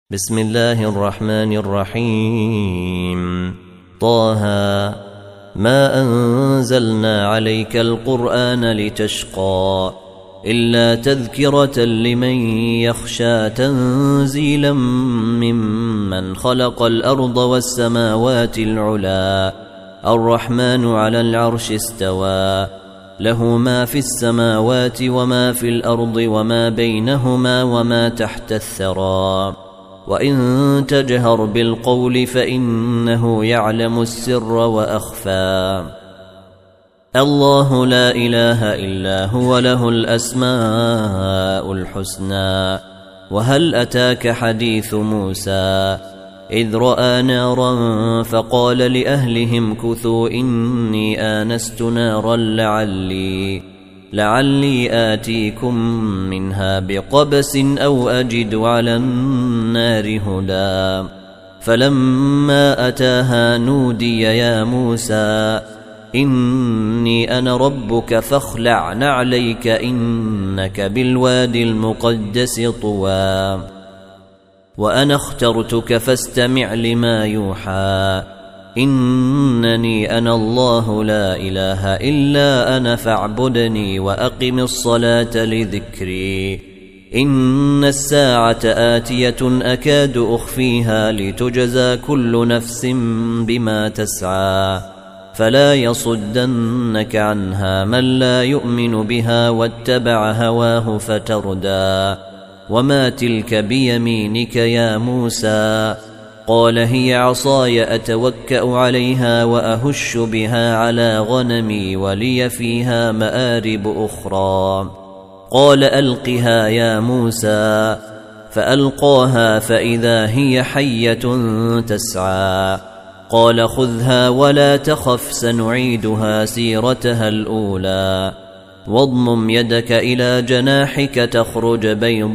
بسم الله الرحمن الرحيم طه ما أنزلنا عليك القرآن لتشقى إلا تذكرة لمن يخشى تنزيلا ممن خلق الأرض والسماوات العلا الرحمن على العرش استوى له ما في السماوات وما في الأرض وما بينهما وما تحت الثرى وإن تجهر بالقول فإنه يعلم السر وأخفى الله لا إله إلا هو له الأسماء الحسنى وهل أتاك حديث موسى إذ رأى نارا فقال لأهلهم كثوا إني آنست نارا لعلي آتيكم منها بقبس أو أجد على النار هدى فلما أتاها نودي يا موسى إني أنا ربك فاخلع نعليك إنك بالوادي المقدس طوى وأنا اخترتك فاستمع لما يوحى إنني أنا الله لا إله إلا أنا فاعبدني وأقم الصلاة لذكري إن الساعة آتية أكاد أخفيها لتجزى كل نفس بما تسعى فلا يصدنك عنها من لا يؤمن بها واتبع هواه فتردى وما تلك بيمينك يا موسى قال هي عصاي أتوكأ عليها وأهش بها على غنمي ولي فيها مآرب أخرى قال ألقها يا موسى فألقاها فإذا هي حية تسعى قال خذها ولا تخف سنعيدها سيرتها الأولى واضمم يدك إلى جناحك تخرج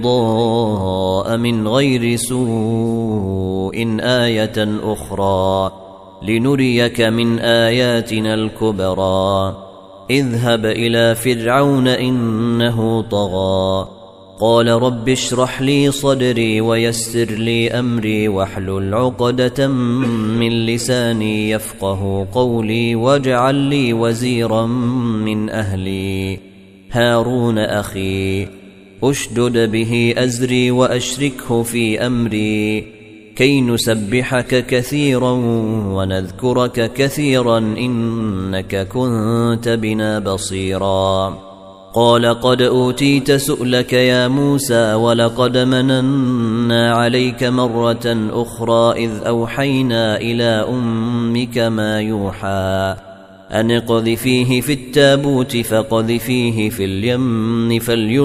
بيضاء من غير سوء آية أخرى لنريك من آياتنا الكبرى اذهب إلى فرعون إنه طغى قال رب اشرح لي صدري ويسر لي أمري واحلل عقدة من لساني يفقه قولي واجعل لي وزيرا من أهلي هارون أخي أشدد به أزري وأشركه في أمري كي نسبحك كثيرا ونذكرك كثيرا إنك كنت بنا بصيرا قال قد أوتيت سؤلك يا موسى ولقد مننا عليك مرة أخرى إذ أوحينا إلى أمك ما يوحى أن اقذفيه في التابوت فقذفيه في اليم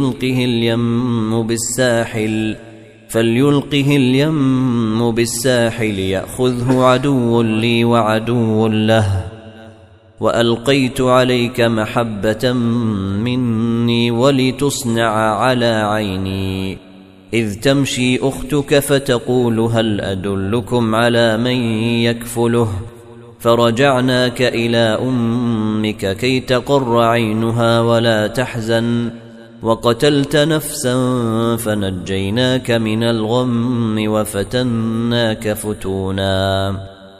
فليلقه اليم بالساحل يأخذه عدو لي وعدو له وألقيت عليك محبة مني ولتصنع على عيني إذ تمشي أختك فتقول هل أدلكم على من يكفله فرجعناك إلى أمك كي تقر عينها ولا تحزن وقتلت نفسا فنجيناك من الغم وفتناك فتونا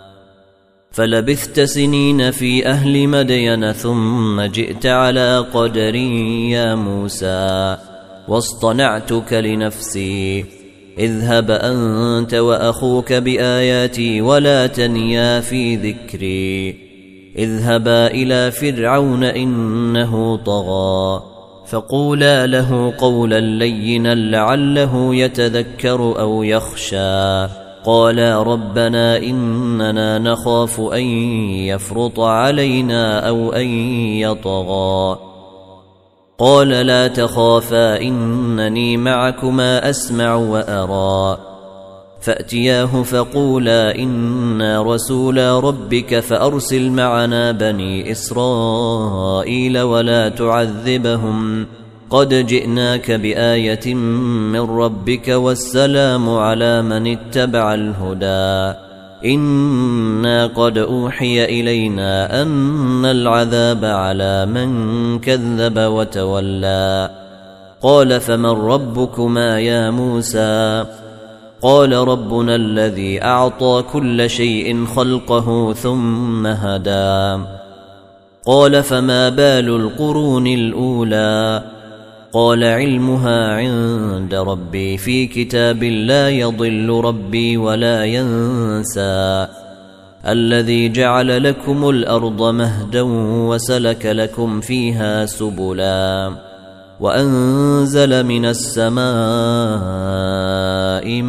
فلبثت سنين في أهل مدين ثم جئت على قدري يا موسى واصطنعتك لنفسي اذهب أنت وأخوك بآياتي ولا تنيا في ذكري اذهبا إلى فرعون إنه طغى فقولا له قولا لينا لعله يتذكر أو يخشى قالا ربنا إننا نخاف أن يفرط علينا أو أن يطغى قال لا تخافا إنني معكما أسمع وأرى فأتياه فقولا إنا رسولا ربك فأرسل معنا بني إسرائيل ولا تعذبهم قد جئناك بآية من ربك والسلام على من اتبع الهدى إنا قد أوحي إلينا أن العذاب على من كذب وتولى قال فمن ربكما يا موسى قال ربنا الذي أعطى كل شيء خلقه ثم هدى قال فما بال القرون الأولى قال علمها عند ربي في كتاب لا يضل ربي ولا ينسى الذي جعل لكم الأرض مهدا وسلك لكم فيها سبلا وأنزل من السماء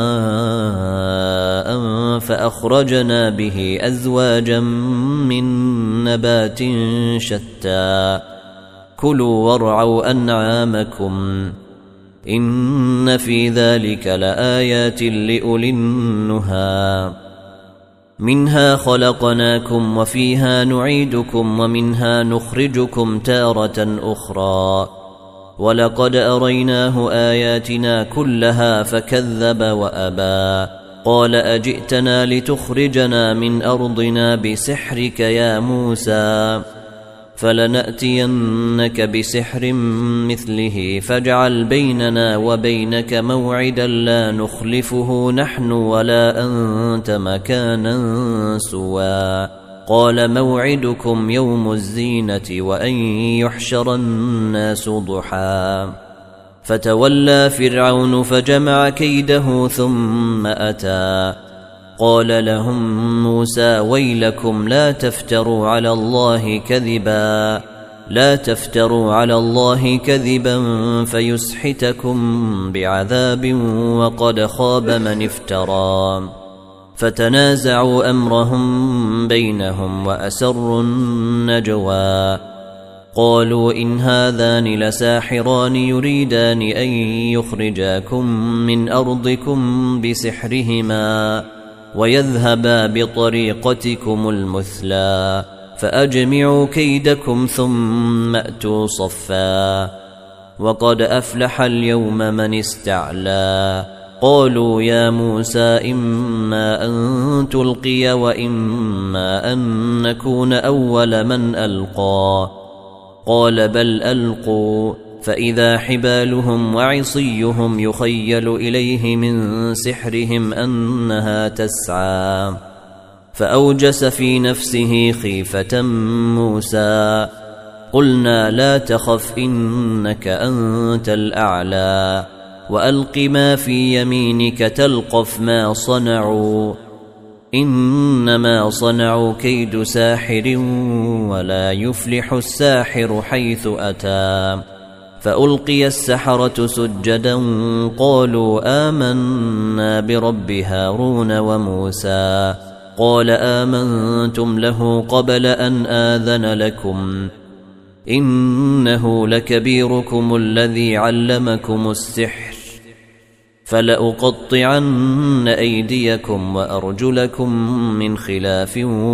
ماء فأخرجنا به أزواجا من نبات شتى كلوا وارعوا أنعامكم إن في ذلك لآيات لأولي النهى منها خلقناكم وفيها نعيدكم ومنها نخرجكم تارة أخرى ولقد أريناه آياتنا كلها فكذب وأبى قال أجئتنا لتخرجنا من أرضنا بسحرك يا موسى فلنأتينك بسحر مثله فاجعل بيننا وبينك موعدا لا نخلفه نحن ولا أنت مكانا سوى قال موعدكم يوم الزينة وأن يحشر الناس ضحى فتولى فرعون فجمع كيده ثم أتى قال لهم موسى ويلكم لا تفتروا على الله كذبا فيسحتكم بعذاب وقد خاب من افترى فتنازعوا أمرهم بينهم وأسروا النجوى قالوا إن هذان لساحران يريدان أن يخرجاكم من أرضكم بسحرهما ويذهبا بطريقتكم المثلى فأجمعوا كيدكم ثم أتوا صفا وقد أفلح اليوم من استعلى قالوا يا موسى إما أن تلقي وإما أن نكون أول من ألقى قال بل ألقوا فإذا حبالهم وعصيهم يخيل إليه من سحرهم أنها تسعى فأوجس في نفسه خيفة موسى قلنا لا تخف إنك أنت الأعلى وألق ما في يمينك تلقف ما صنعوا إنما صنعوا كيد ساحر ولا يفلح الساحر حيث أتى فألقي السحرة سجدا قالوا آمنا برب هارون وموسى قال آمنتم له قبل أن آذن لكم إنه لكبيركم الذي علمكم السحر فلأقطعن أيديكم وأرجلكم من خلاف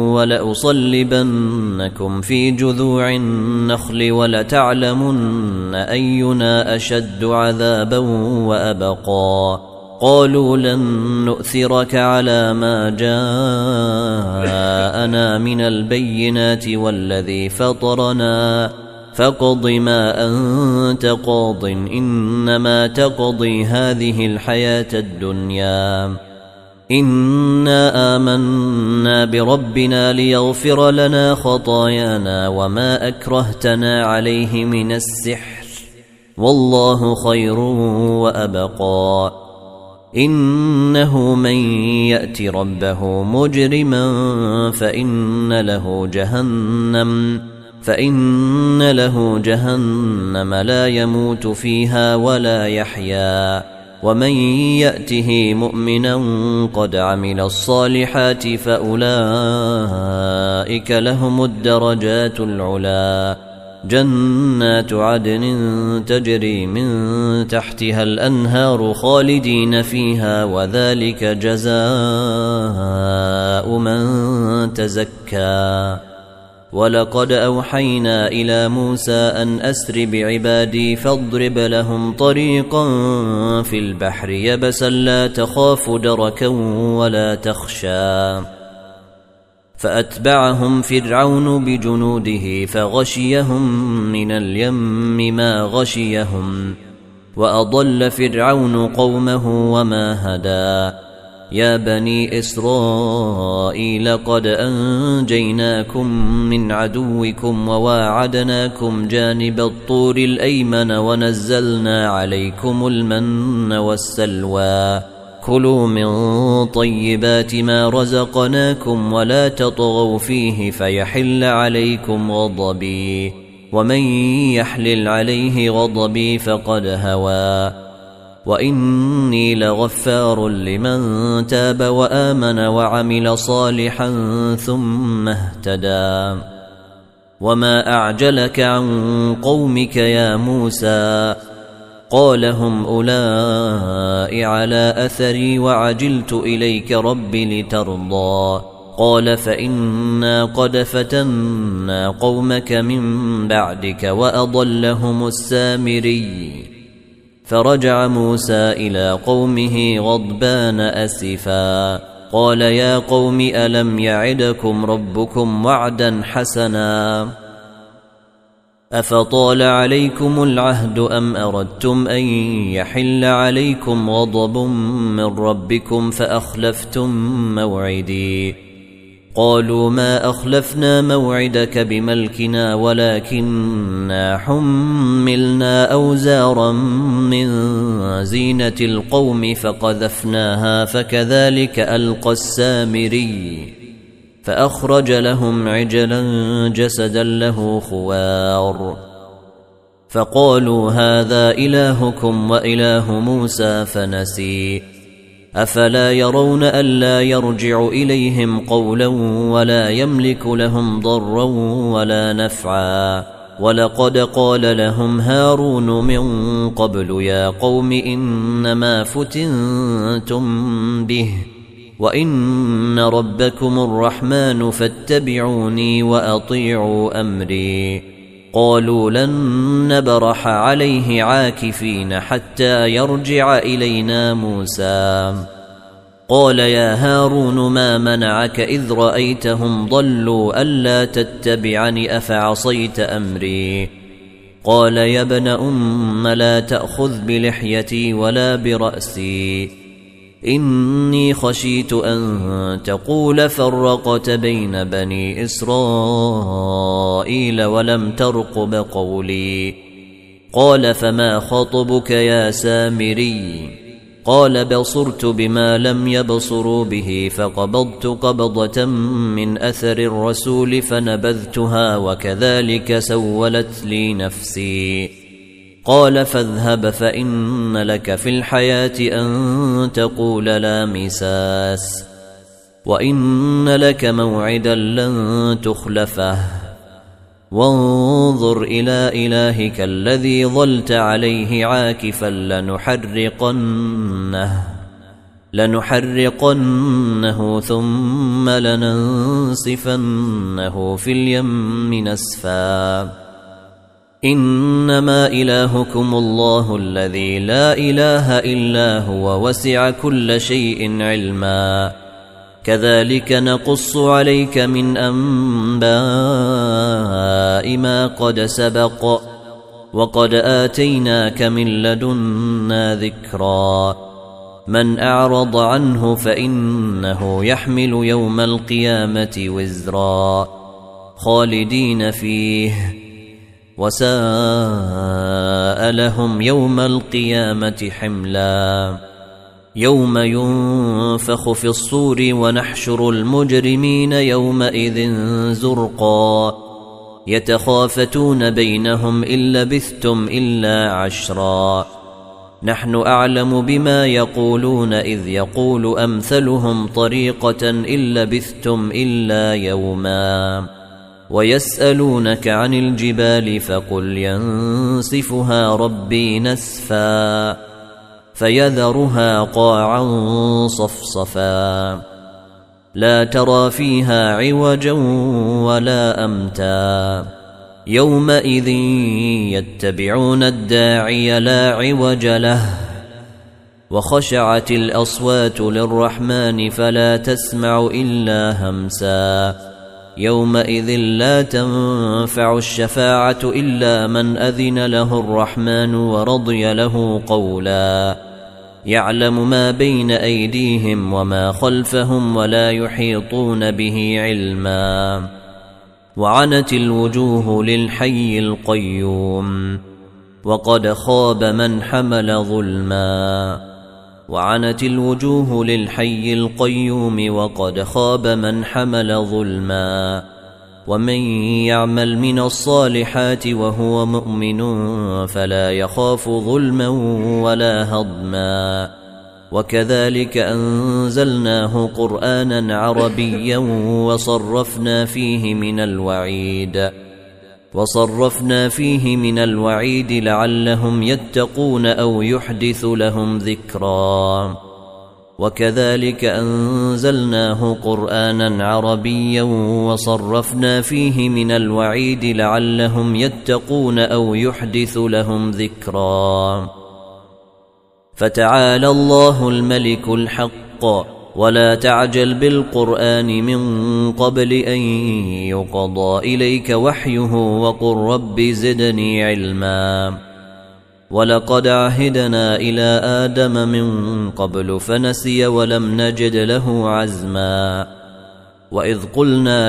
ولأصلبنكم في جذوع النخل ولتعلمن أينا أشد عذابا وأبقى قالوا لن نؤثرك على ما جاءنا من البينات والذي فطرنا فاقض ما أنت قاض إنما تقضي هذه الحياة الدنيا إنا آمنا بربنا ليغفر لنا خطايانا وما أكرهتنا عليه من السحر والله خير وأبقى إنه من يأت ربه مجرما فإن له جهنم لا يموت فيها ولا يحيا ومن يأته مؤمنا قد عمل الصالحات فأولئك لهم الدرجات العلا جنات عدن تجري من تحتها الأنهار خالدين فيها وذلك جزاء من تزكى ولقد أوحينا إلى موسى أن أسر بعبادي فاضرب لهم طريقا في البحر يبسا لا تخاف دركا ولا تخشى فأتبعهم فرعون بجنوده فغشيهم من اليم ما غشيهم وأضل فرعون قومه وما هدى يا بني إسرائيل قد أنجيناكم من عدوكم وواعدناكم جانب الطور الأيمن ونزلنا عليكم المن والسلوى كلوا من طيبات ما رزقناكم ولا تطغوا فيه فيحل عليكم غضبي ومن يحلل عليه غضبي فقد هوى وإني لغفار لمن تاب وآمن وعمل صالحا ثم اهتدى وما أعجلك عن قومك يا موسى قال هم أولئك على أثري وعجلت إليك رب لترضى قال فإنا قد فتنا قومك من بعدك وأضلهم السامري فرجع موسى إلى قومه غضبان أسفا قال يا قوم ألم يعدكم ربكم وعدا حسنا أفطال عليكم العهد أم أردتم أن يحل عليكم غضب من ربكم فأخلفتم موعدي قالوا ما أخلفنا موعدك بملكنا ولكننا حملنا أوزارا من زينة القوم فقذفناها فكذلك ألقى السامري فأخرج لهم عجلا جسدا له خوار فقالوا هذا إلهكم وإله موسى فنسي أفلا يرون ألا يرجع إليهم قولا ولا يملك لهم ضرا ولا نفعا ولقد قال لهم هارون من قبل يا قوم إنما فتنتم به وإن ربكم الرحمن فاتبعوني وأطيعوا أمري قالوا لن نبرح عليه عاكفين حتى يرجع إلينا موسى قال يا هارون ما منعك إذ رأيتهم ضلوا ألا تتبعني أفعصيت أمري قال يا ابن أم لا تأخذ بلحيتي ولا برأسي إني خشيت أن تقول فرقت بين بني إسرائيل ولم ترقب قولي قال فما خطبك يا سامري قال بصرت بما لم يبصروا به فقبضت قبضة من أثر الرسول فنبذتها وكذلك سولت لي نفسي قال فاذهب فإن لك في الحياة أن تقول لا مساس وإن لك موعدا لن تخلفه وانظر إلى إلهك الذي ظلت عليه عاكفا لنحرقنه ثم لننسفنه في اليم نسفا إنما إلهكم الله الذي لا إله إلا هو وسع كل شيء علما كذلك نقص عليك من أنباء ما قد سبق وقد آتيناك من لدنا ذكرا من أعرض عنه فإنه يحمل يوم القيامة وزرا خالدين فيه وساء لهم يوم القيامة حملا يوم ينفخ في الصور ونحشر المجرمين يومئذ زرقا يتخافتون بينهم إن لبثتم إلا عشرا نحن أعلم بما يقولون إذ يقول أمثلهم طريقة إن لبثتم إلا يوما ويسألونك عن الجبال فقل ينسفها ربي نسفا فيذرها قاعا صفصفا لا ترى فيها عوجا ولا أمتا يومئذ يتبعون الداعي لا عوج له وخشعت الأصوات للرحمن فلا تسمع إلا همسا يومئذ لا تنفع الشفاعة إلا من أذن له الرحمن ورضي له قولا يعلم ما بين أيديهم وما خلفهم ولا يحيطون به علما وعنت الوجوه للحي القيوم وقد خاب من حمل ظلما وعنت الوجوه للحي القيوم وقد خاب من حمل ظلما ومن يعمل من الصالحات وهو مؤمن فلا يخاف ظلما ولا هضما وكذلك أنزلناه قرآنا عربيا وصرفنا فيه من الوعيد لعلهم يتقون أو يحدث لهم ذكرا وكذلك أنزلناه قرآنا عربيا وصرفنا فيه من الوعيد لعلهم يتقون أو يحدث لهم ذكرا فتعالى الله الملك الحق ولا تعجل بالقرآن من قبل أن يقضى إليك وحيه وقل رب زدني علما ولقد عهدنا إلى آدم من قبل فنسي ولم نجد له عزما وإذ قلنا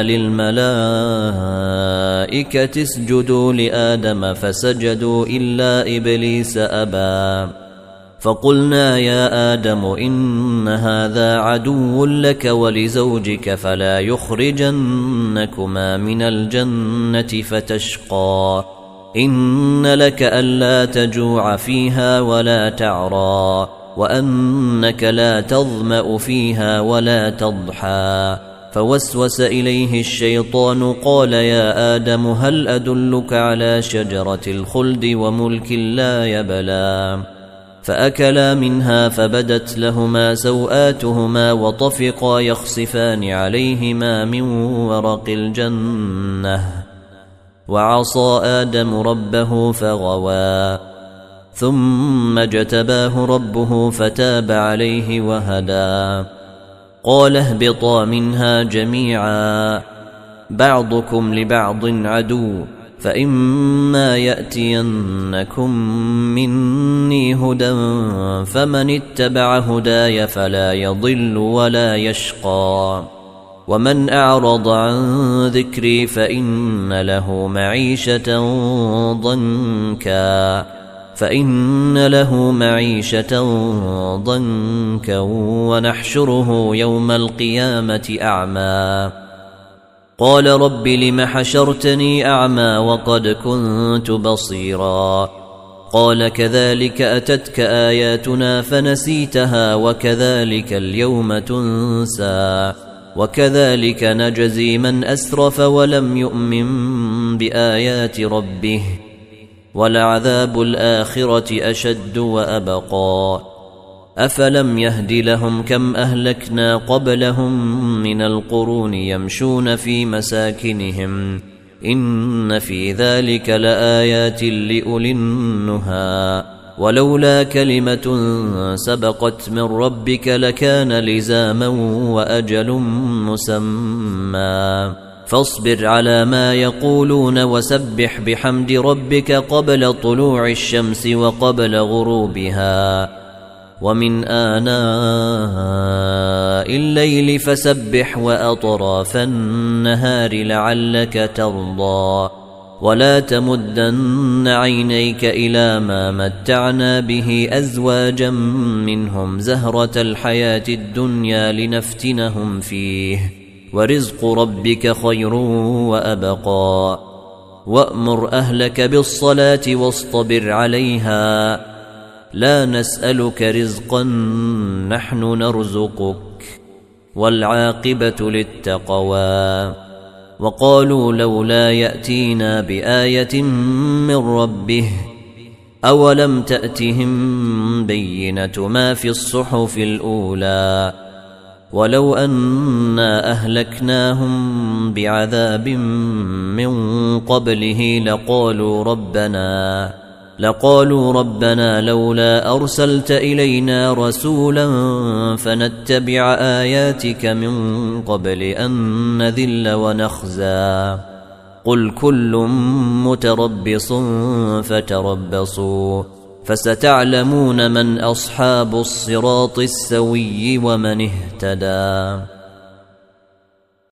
للملائكة اسجدوا لآدم فسجدوا إلا إبليس أبى فقلنا يا آدم إن هذا عدو لك ولزوجك فلا يخرجنكما من الجنة فتشقى إن لك ألا تجوع فيها ولا تعرى وأنك لا تظمأ فيها ولا تضحى فوسوس إليه الشيطان قال يا آدم هل أدلك على شجرة الخلد وملك لا يبلى فأكلا منها فبدت لهما سوآتهما وطفقا يخصفان عليهما من ورق الجنة وعصى آدم ربه فغوى ثم اجتباه ربه فتاب عليه وهدى قال اهبطا منها جميعا بعضكم لبعض عدو فإما يأتينكم مني هدى فمن اتبع هداي فلا يضل ولا يشقى ومن أعرض عن ذكري فإن له معيشة ضنكا ونحشره يوم القيامة أعمى قال رب لم حشرتني أعمى وقد كنت بصيرا قال كذلك أتتك آياتنا فنسيتها وكذلك اليوم تنسى وكذلك نجزي من أسرف ولم يؤمن بآيات ربه ولعذاب الآخرة أشد وأبقى أفلم يهد لهم كم أهلكنا قبلهم من القرون يمشون في مساكنهم إن في ذلك لآيات لأولي النهى ولولا كلمة سبقت من ربك لكان لزاما وأجل مسمى فاصبر على ما يقولون وسبح بحمد ربك قبل طلوع الشمس وقبل غروبها ومن آناء الليل فسبح وأطراف النهار لعلك ترضى ولا تمدن عينيك إلى ما متعنا به أزواجا منهم زهرة الحياة الدنيا لنفتنهم فيه ورزق ربك خير وأبقى وأمر أهلك بالصلاة واصطبر عليها لا نسألك رزقا نحن نرزقك والعاقبة للتقوى وقالوا لولا يأتينا بآية من ربه أولم تأتهم بينة ما في الصحف الأولى ولو أنا أهلكناهم بعذاب من قبله لقالوا ربنا لولا أرسلت إلينا رسولا فنتبع آياتك من قبل أن نذل ونخزى قل كل متربص فتربصوا فستعلمون من أصحاب الصراط السوي ومن اهتدى.